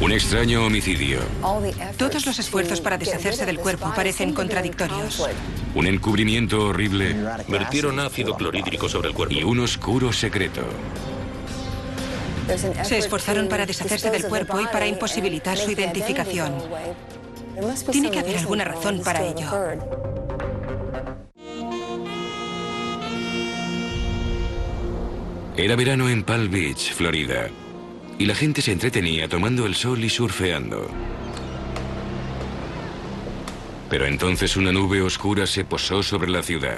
Un extraño homicidio. Todos los esfuerzos para deshacerse del cuerpo parecen contradictorios. Un encubrimiento horrible Vertieron ácido clorhídrico sobre el cuerpo. y un oscuro secreto. Se esforzaron para deshacerse del cuerpo y para imposibilitar su identificación. Tiene que haber alguna razón para ello. Era verano en Palm Beach, Florida, y la gente se entretenía tomando el sol y surfeando. Pero entonces una nube oscura se posó sobre la ciudad.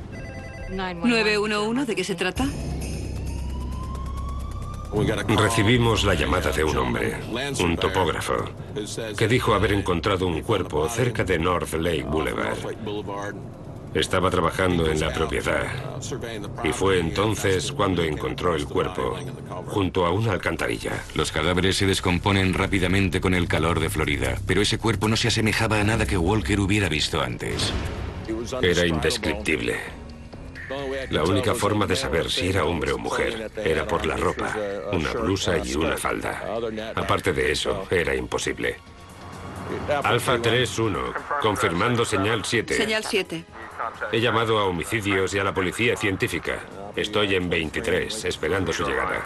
911, ¿de qué se trata? Recibimos la llamada de un hombre, un topógrafo, que dijo haber encontrado un cuerpo cerca de North Lake Boulevard. Estaba trabajando en la propiedad y fue entonces cuando encontró el cuerpo junto a una alcantarilla. Los cadáveres se descomponen rápidamente con el calor de Florida, pero ese cuerpo no se asemejaba a nada que Walker hubiera visto antes. Era indescriptible. La única forma de saber si era hombre o mujer era por la ropa, una blusa y una falda. Aparte de eso, era imposible. Alfa 3-1, confirmando señal 7. Señal 7. He llamado a homicidios y a la policía científica. Estoy en 23, esperando su llegada.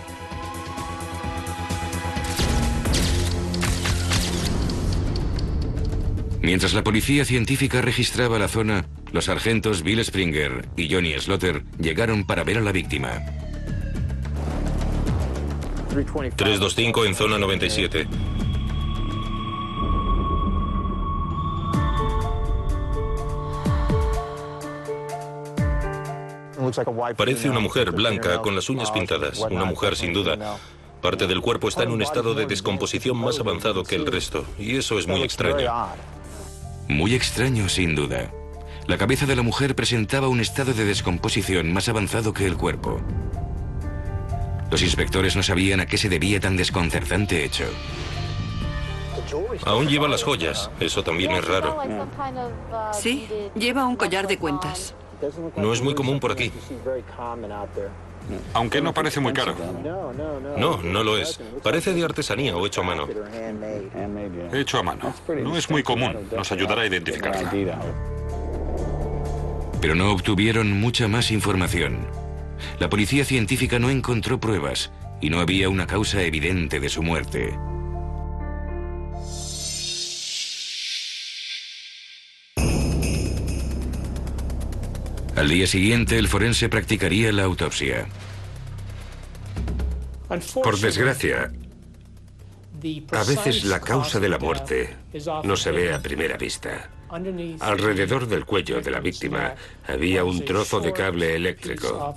Mientras la policía científica registraba la zona, los sargentos Bill Springer y Johnny Slaughter llegaron para ver a la víctima. 325 en zona 97. Parece una mujer blanca con las uñas pintadas. Una mujer sin duda. Parte del cuerpo está en un estado de descomposición más avanzado que el resto. Y eso es muy extraño. Muy extraño, sin duda. La cabeza de la mujer presentaba un estado de descomposición más avanzado que el cuerpo. Los inspectores no sabían a qué se debía tan desconcertante hecho. Aún lleva las joyas. Eso también es raro. Sí, lleva un collar de cuentas. No es muy común por aquí. Aunque no parece muy caro. No, no lo es. Parece de artesanía o hecho a mano. Hecho a mano. No es muy común. Nos ayudará a identificarla. Pero no obtuvieron mucha más información. La policía científica no encontró pruebas y no había una causa evidente de su muerte. Al día siguiente, el forense practicaría la autopsia. Por desgracia, a veces la causa de la muerte no se ve a primera vista. Alrededor del cuello de la víctima había un trozo de cable eléctrico.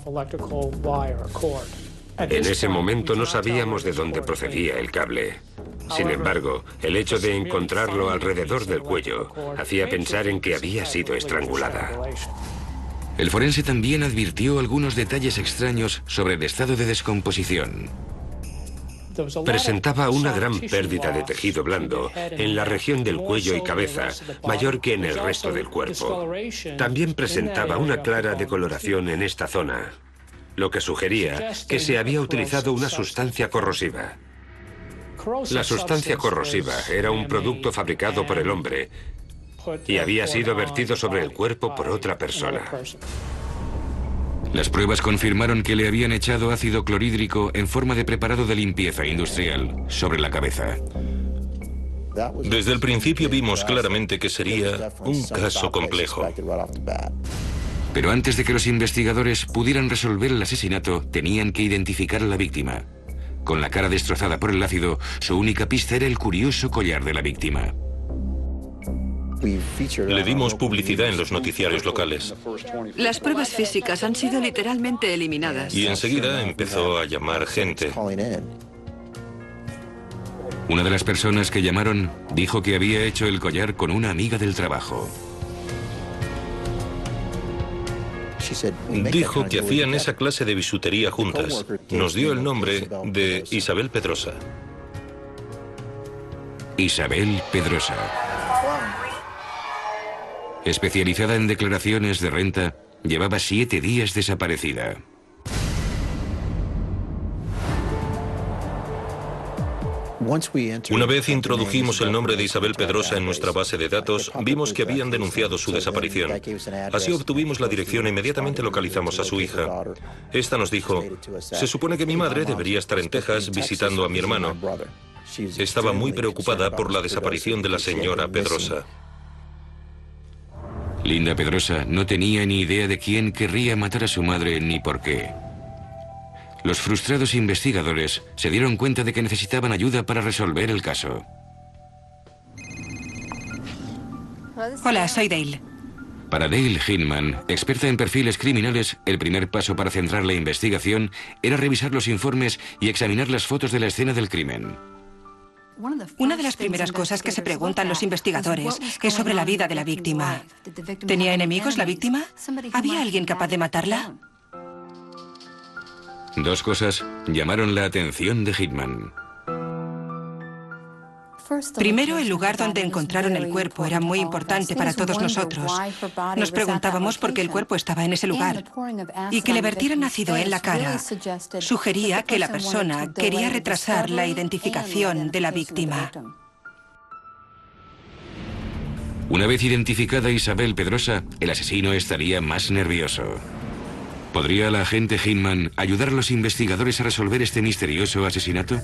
En ese momento no sabíamos de dónde procedía el cable. Sin embargo, el hecho de encontrarlo alrededor del cuello hacía pensar en que había sido estrangulada. El forense también advirtió algunos detalles extraños sobre el estado de descomposición. Presentaba una gran pérdida de tejido blando en la región del cuello y cabeza, mayor que en el resto del cuerpo. También presentaba una clara decoloración en esta zona, lo que sugería que se había utilizado una sustancia corrosiva. La sustancia corrosiva era un producto fabricado por el hombre y había sido vertido sobre el cuerpo por otra persona. Las pruebas confirmaron que le habían echado ácido clorhídrico en forma de preparado de limpieza industrial sobre la cabeza. Desde el principio vimos claramente que sería un caso complejo. Pero antes de que los investigadores pudieran resolver el asesinato, tenían que identificar a la víctima. Con la cara destrozada por el ácido, su única pista era el curioso collar de la víctima. Le dimos publicidad en los noticiarios locales. Las pruebas físicas han sido literalmente eliminadas. Y enseguida empezó a llamar gente. Una de las personas que llamaron dijo que había hecho el collar con una amiga del trabajo. Dijo que hacían esa clase de bisutería juntas. Nos dio el nombre de Isabel Pedrosa. Isabel Pedrosa. Especializada en declaraciones de renta, llevaba 7 días desaparecida. Una vez introdujimos el nombre de Isabel Pedrosa en nuestra base de datos, vimos que habían denunciado su desaparición. Así obtuvimos la dirección e inmediatamente localizamos a su hija. Esta nos dijo: se supone que mi madre debería estar en Texas visitando a mi hermano. Estaba muy preocupada por la desaparición de la señora Pedrosa. Linda Pedrosa no tenía ni idea de quién querría matar a su madre ni por qué. Los frustrados investigadores se dieron cuenta de que necesitaban ayuda para resolver el caso. Hola, soy Dale. Para Dale Hinman, experta en perfiles criminales, el primer paso para centrar la investigación era revisar los informes y examinar las fotos de la escena del crimen. Una de las primeras cosas que se preguntan los investigadores es sobre la vida de la víctima. ¿Tenía enemigos la víctima? ¿Había alguien capaz de matarla? Dos cosas llamaron la atención de Hinman. Primero, el lugar donde encontraron el cuerpo era muy importante para todos nosotros. Nos preguntábamos por qué el cuerpo estaba en ese lugar. Y que le vertieran ácido en la cara sugería que la persona quería retrasar la identificación de la víctima. Una vez identificada Isabel Pedrosa, el asesino estaría más nervioso. ¿Podría la agente Hinman ayudar a los investigadores a resolver este misterioso asesinato?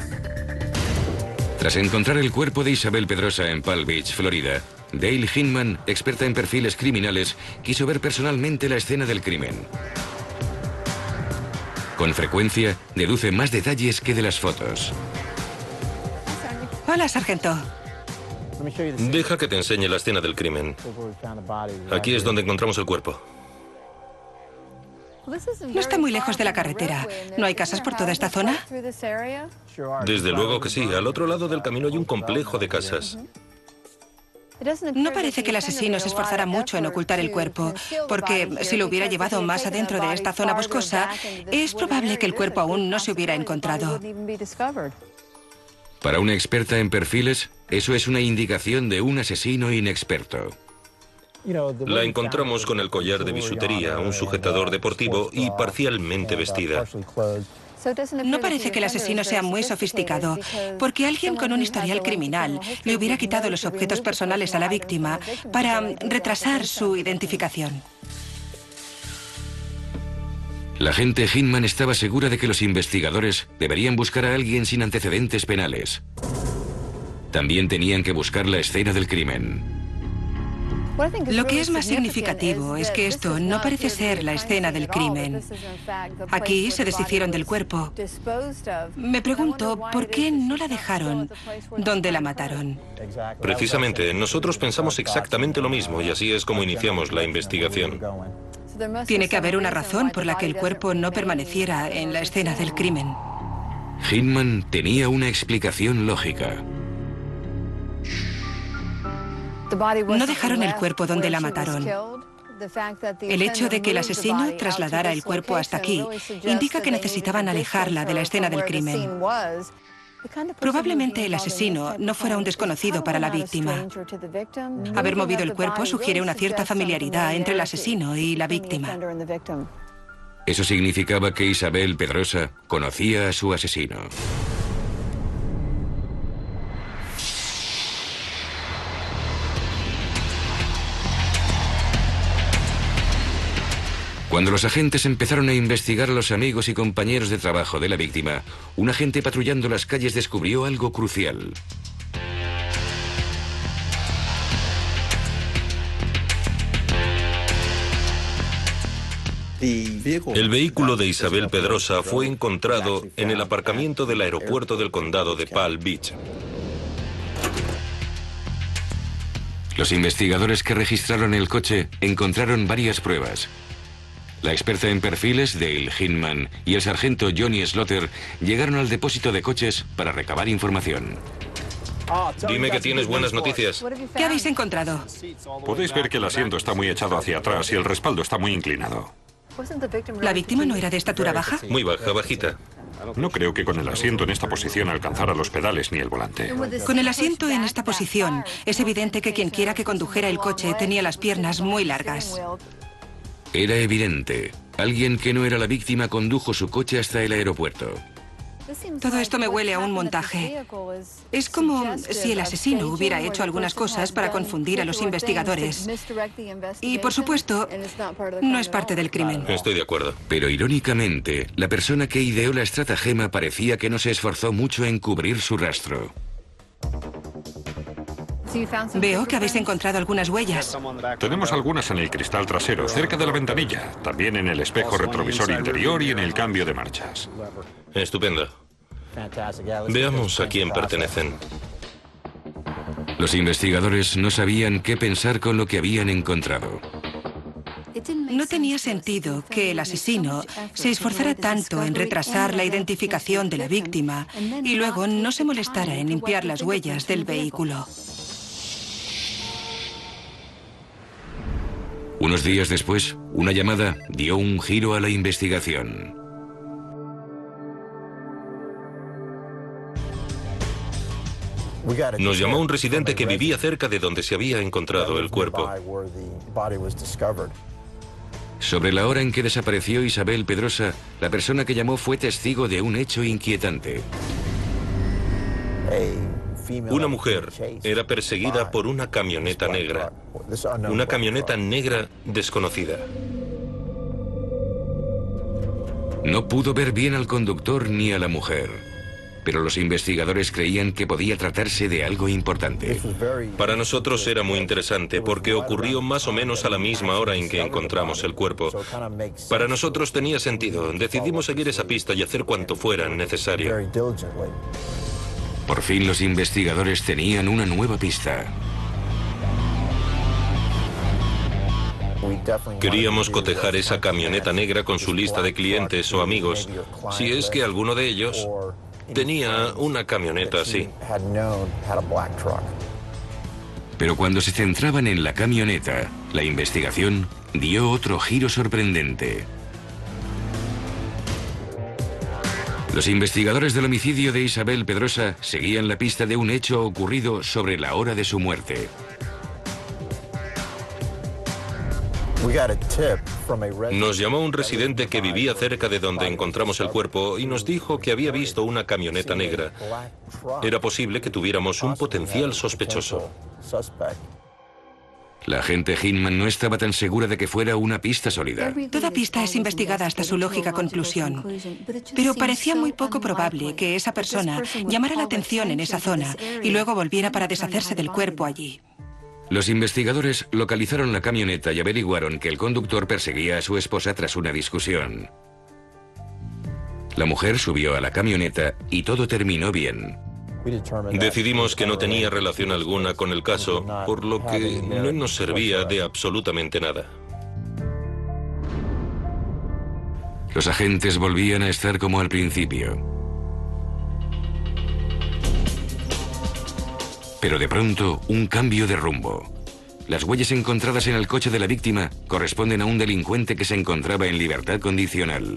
Tras encontrar el cuerpo de Isabel Pedrosa en Palm Beach, Florida, Dale Hinman, experta en perfiles criminales, quiso ver personalmente la escena del crimen. Con frecuencia, deduce más detalles que de las fotos. Hola, sargento. Deja que te enseñe la escena del crimen. Aquí es donde encontramos el cuerpo. No está muy lejos de la carretera. ¿No hay casas por toda esta zona? Desde luego que sí. Al otro lado del camino hay un complejo de casas. No parece que el asesino se esforzara mucho en ocultar el cuerpo, porque si lo hubiera llevado más adentro de esta zona boscosa, es probable que el cuerpo aún no se hubiera encontrado. Para una experta en perfiles, eso es una indicación de un asesino inexperto. La encontramos con el collar de bisutería, un sujetador deportivo y parcialmente vestida. No parece que el asesino sea muy sofisticado, porque alguien con un historial criminal le hubiera quitado los objetos personales a la víctima para retrasar su identificación. La agente Hinman estaba segura de que los investigadores deberían buscar a alguien sin antecedentes penales. También tenían que buscar la escena del crimen. Lo que es más significativo es que esto no parece ser la escena del crimen. Aquí se deshicieron del cuerpo. Me pregunto, ¿por qué no la dejaron donde la mataron? Precisamente, nosotros pensamos exactamente lo mismo y así es como iniciamos la investigación. Tiene que haber una razón por la que el cuerpo no permaneciera en la escena del crimen. Hinman tenía una explicación lógica. No dejaron el cuerpo donde la mataron. El hecho de que el asesino trasladara el cuerpo hasta aquí indica que necesitaban alejarla de la escena del crimen. Probablemente el asesino no fuera un desconocido para la víctima. Haber movido el cuerpo sugiere una cierta familiaridad entre el asesino y la víctima. Eso significaba que Isabel Pedrosa conocía a su asesino. Cuando los agentes empezaron a investigar a los amigos y compañeros de trabajo de la víctima, un agente patrullando las calles descubrió algo crucial. El vehículo de Isabel Pedrosa fue encontrado en el aparcamiento del aeropuerto del condado de Palm Beach. Los investigadores que registraron el coche encontraron varias pruebas. La experta en perfiles, Dale Hinman, y el sargento Johnny Slaughter llegaron al depósito de coches para recabar información. Dime que tienes buenas noticias. ¿Qué habéis encontrado? Podéis ver que el asiento está muy echado hacia atrás y el respaldo está muy inclinado. ¿La víctima no era de estatura baja? Muy baja, bajita. No creo que con el asiento en esta posición alcanzara los pedales ni el volante. Con el asiento en esta posición, es evidente que quien quiera que condujera el coche tenía las piernas muy largas. Era evidente. Alguien que no era la víctima condujo su coche hasta el aeropuerto. Todo esto me huele a un montaje. Es como si el asesino hubiera hecho algunas cosas para confundir a los investigadores. Y, por supuesto, no es parte del crimen. Estoy de acuerdo. Pero irónicamente, la persona que ideó la estratagema parecía que no se esforzó mucho en cubrir su rastro. Veo que habéis encontrado algunas huellas. Tenemos algunas en el cristal trasero, cerca de la ventanilla, también en el espejo retrovisor interior y en el cambio de marchas. Estupendo. Veamos a quién pertenecen. Los investigadores no sabían qué pensar con lo que habían encontrado. No tenía sentido que el asesino se esforzara tanto en retrasar la identificación de la víctima y luego no se molestara en limpiar las huellas del vehículo. Unos días después, una llamada dio un giro a la investigación. Nos llamó un residente que vivía cerca de donde se había encontrado el cuerpo. Sobre la hora en que desapareció Isabel Pedrosa, la persona que llamó fue testigo de un hecho inquietante. Una mujer era perseguida por una camioneta negra. Una camioneta negra desconocida. No pudo ver bien al conductor ni a la mujer, pero los investigadores creían que podía tratarse de algo importante. Para nosotros era muy interesante porque ocurrió más o menos a la misma hora en que encontramos el cuerpo. Para nosotros tenía sentido. Decidimos seguir esa pista y hacer cuanto fuera necesario. Por fin los investigadores tenían una nueva pista. Queríamos cotejar esa camioneta negra con su lista de clientes o amigos, si es que alguno de ellos tenía una camioneta así. Pero cuando se centraban en la camioneta, la investigación dio otro giro sorprendente. Los investigadores del homicidio de Isabel Pedrosa seguían la pista de un hecho ocurrido sobre la hora de su muerte. Nos llamó un residente que vivía cerca de donde encontramos el cuerpo y nos dijo que había visto una camioneta negra. Era posible que tuviéramos un potencial sospechoso. La agente Hinman no estaba tan segura de que fuera una pista sólida. Toda pista es investigada hasta su lógica conclusión. Pero parecía muy poco probable que esa persona llamara la atención en esa zona y luego volviera para deshacerse del cuerpo allí. Los investigadores localizaron la camioneta y averiguaron que el conductor perseguía a su esposa tras una discusión. La mujer subió a la camioneta y todo terminó bien. Decidimos que no tenía relación alguna con el caso, por lo que no nos servía de absolutamente nada. Los agentes volvían a estar como al principio. Pero de pronto, un cambio de rumbo. Las huellas encontradas en el coche de la víctima corresponden a un delincuente que se encontraba en libertad condicional.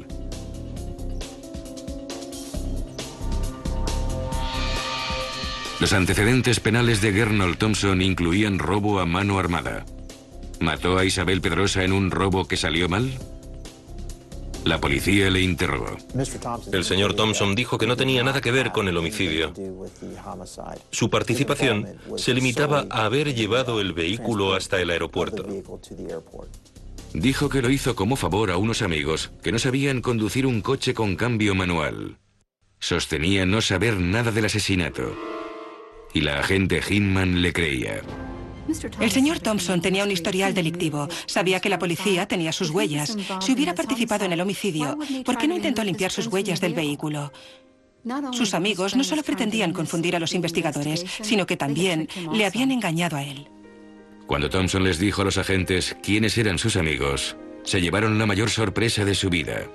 Los antecedentes penales de Gernot Thompson incluían robo a mano armada. ¿Mató a Isabel Pedrosa en un robo que salió mal? La policía le interrogó. El señor Thompson dijo que no tenía nada que ver con el homicidio. Su participación se limitaba a haber llevado el vehículo hasta el aeropuerto. Dijo que lo hizo como favor a unos amigos que no sabían conducir un coche con cambio manual. Sostenía no saber nada del asesinato. Y la agente Hinman le creía. El señor Thompson tenía un historial delictivo. Sabía que la policía tenía sus huellas. Si hubiera participado en el homicidio, ¿por qué no intentó limpiar sus huellas del vehículo? Sus amigos no solo pretendían confundir a los investigadores, sino que también le habían engañado a él. Cuando Thompson les dijo a los agentes quiénes eran sus amigos, se llevaron la mayor sorpresa de su vida.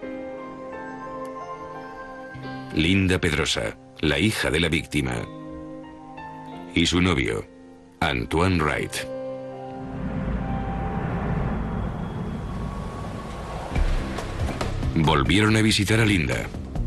Linda Pedrosa, la hija de la víctima, y su novio, Antoine Wright. Volvieron a visitar a Linda.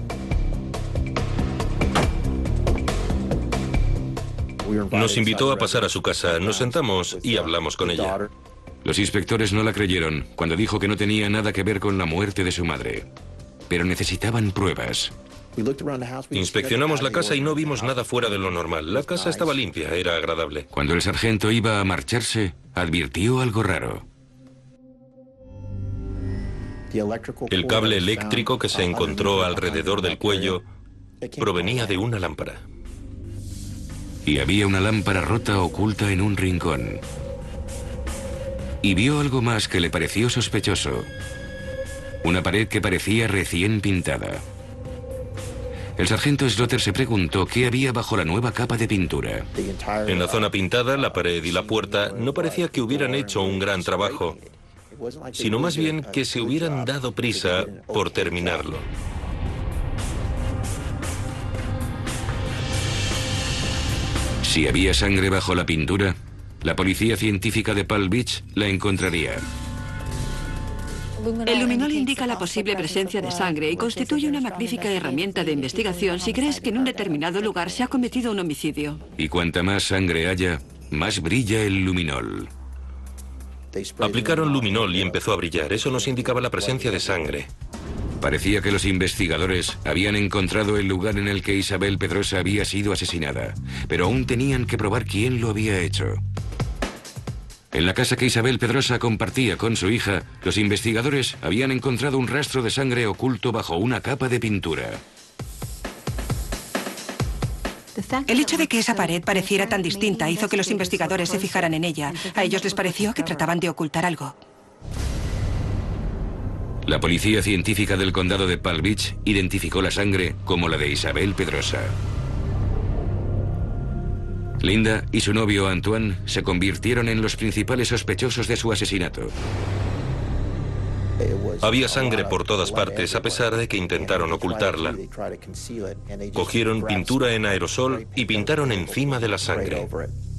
Nos invitó a pasar a su casa, nos sentamos y hablamos con ella. Los inspectores no la creyeron cuando dijo que no tenía nada que ver con la muerte de su madre, pero necesitaban pruebas. Inspeccionamos la casa y no vimos nada fuera de lo normal. La casa estaba limpia, era agradable. Cuando el sargento iba a marcharse, advirtió algo raro. El cable eléctrico que se encontró alrededor del cuello provenía de una lámpara. Y había una lámpara rota oculta en un rincón. Y vio algo más que le pareció sospechoso. Una pared que parecía recién pintada. El sargento Slaughter se preguntó qué había bajo la nueva capa de pintura. En la zona pintada, la pared y la puerta no parecía que hubieran hecho un gran trabajo, sino más bien que se hubieran dado prisa por terminarlo. Si había sangre bajo la pintura, la policía científica de Palm Beach la encontraría. El luminol indica la posible presencia de sangre y constituye una magnífica herramienta de investigación si crees que en un determinado lugar se ha cometido un homicidio. Y cuanta más sangre haya, más brilla el luminol. Aplicaron luminol y empezó a brillar. Eso nos indicaba la presencia de sangre. Parecía que los investigadores habían encontrado el lugar en el que Isabel Pedrosa había sido asesinada, pero aún tenían que probar quién lo había hecho. En la casa que Isabel Pedrosa compartía con su hija, los investigadores habían encontrado un rastro de sangre oculto bajo una capa de pintura. El hecho de que esa pared pareciera tan distinta hizo que los investigadores se fijaran en ella. A ellos les pareció que trataban de ocultar algo. La policía científica del condado de Palm Beach identificó la sangre como la de Isabel Pedrosa. Linda y su novio Antoine se convirtieron en los principales sospechosos de su asesinato. Había sangre por todas partes, a pesar de que intentaron ocultarla. Cogieron pintura en aerosol y pintaron encima de la sangre.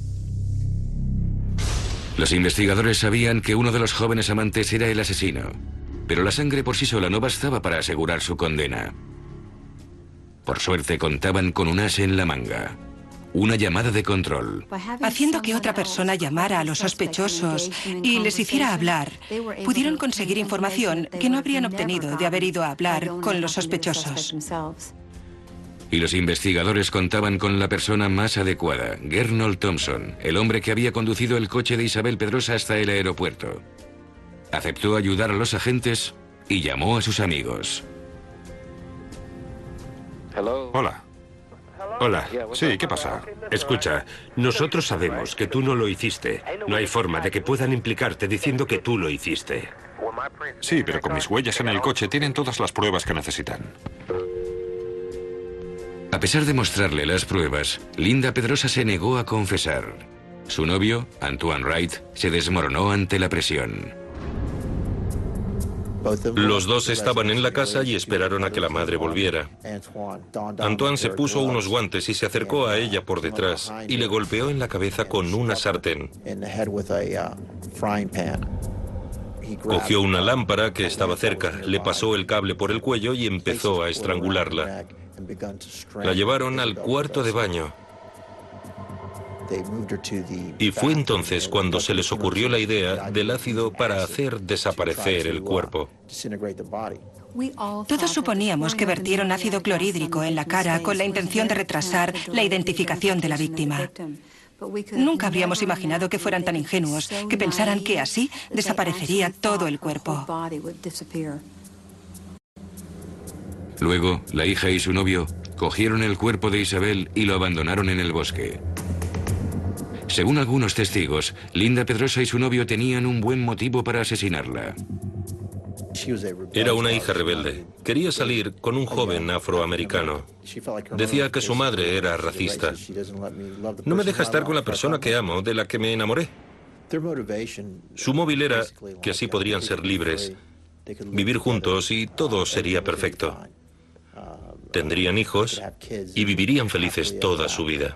Los investigadores sabían que uno de los jóvenes amantes era el asesino, pero la sangre por sí sola no bastaba para asegurar su condena. Por suerte contaban con un as en la manga. Una llamada de control. Haciendo que otra persona llamara a los sospechosos y les hiciera hablar, pudieron conseguir información que no habrían obtenido de haber ido a hablar con los sospechosos. Y los investigadores contaban con la persona más adecuada, Gernol Thompson, el hombre que había conducido el coche de Isabel Pedrosa hasta el aeropuerto. Aceptó ayudar a los agentes y llamó a sus amigos. Hola. Hola. Sí, ¿qué pasa? Escucha, nosotros sabemos que tú no lo hiciste. No hay forma de que puedan implicarte diciendo que tú lo hiciste. Sí, pero con mis huellas en el coche tienen todas las pruebas que necesitan. A pesar de mostrarle las pruebas, Linda Pedrosa se negó a confesar. Su novio, Antoine Wright, se desmoronó ante la presión. Los dos estaban en la casa y esperaron a que la madre volviera. Antoine se puso unos guantes y se acercó a ella por detrás y le golpeó en la cabeza con una sartén. Cogió una lámpara que estaba cerca, le pasó el cable por el cuello y empezó a estrangularla. La llevaron al cuarto de baño. Y fue entonces cuando se les ocurrió la idea del ácido para hacer desaparecer el cuerpo. Todos suponíamos que vertieron ácido clorhídrico en la cara con la intención de retrasar la identificación de la víctima. Nunca habríamos imaginado que fueran tan ingenuos, que pensaran que así desaparecería todo el cuerpo. Luego, la hija y su novio cogieron el cuerpo de Isabel y lo abandonaron en el bosque. Según algunos testigos, Linda Pedrosa y su novio tenían un buen motivo para asesinarla. Era una hija rebelde. Quería salir con un joven afroamericano. Decía que su madre era racista. No me deja estar con la persona que amo, de la que me enamoré. Su móvil era que así podrían ser libres, vivir juntos y todo sería perfecto. Tendrían hijos y vivirían felices toda su vida.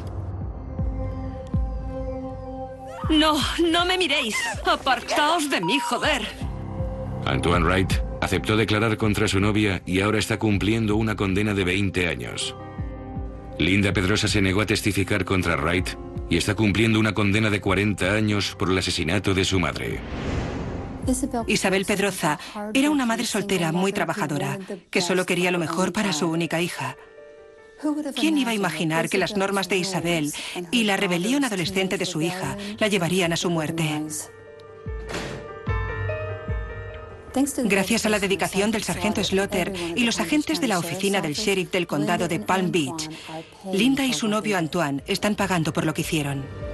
No, no me miréis. Apartaos de mí, joder. Antoine Wright aceptó declarar contra su novia y ahora está cumpliendo una condena de 20 años. Linda Pedrosa se negó a testificar contra Wright y está cumpliendo una condena de 40 años por el asesinato de su madre. Isabel Pedroza era una madre soltera muy trabajadora, que solo quería lo mejor para su única hija. ¿Quién iba a imaginar que las normas de Isabel y la rebelión adolescente de su hija la llevarían a su muerte? Gracias a la dedicación del sargento Slaughter y los agentes de la oficina del sheriff del condado de Palm Beach, Linda y su novio Antoine están pagando por lo que hicieron.